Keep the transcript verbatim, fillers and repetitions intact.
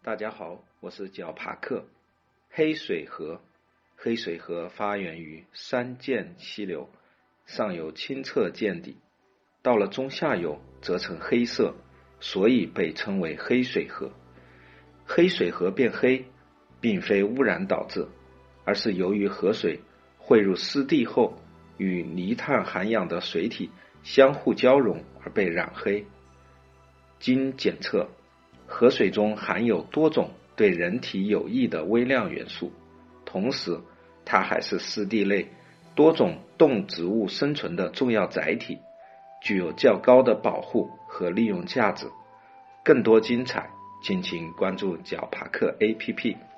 大家好，我是角帕克。黑水河，黑水河发源于山涧溪流，上有清澈见底，到了中下游则呈黑色，所以被称为黑水河。黑水河变黑，并非污染导致，而是由于河水汇入湿地后，与泥炭含氧的水体相互交融而被染黑。经检测，河水中含有多种对人体有益的微量元素，同时它还是湿地内多种动植物生存的重要载体，具有较高的保护和利用价值。更多精彩，敬请关注角帕克 A P P。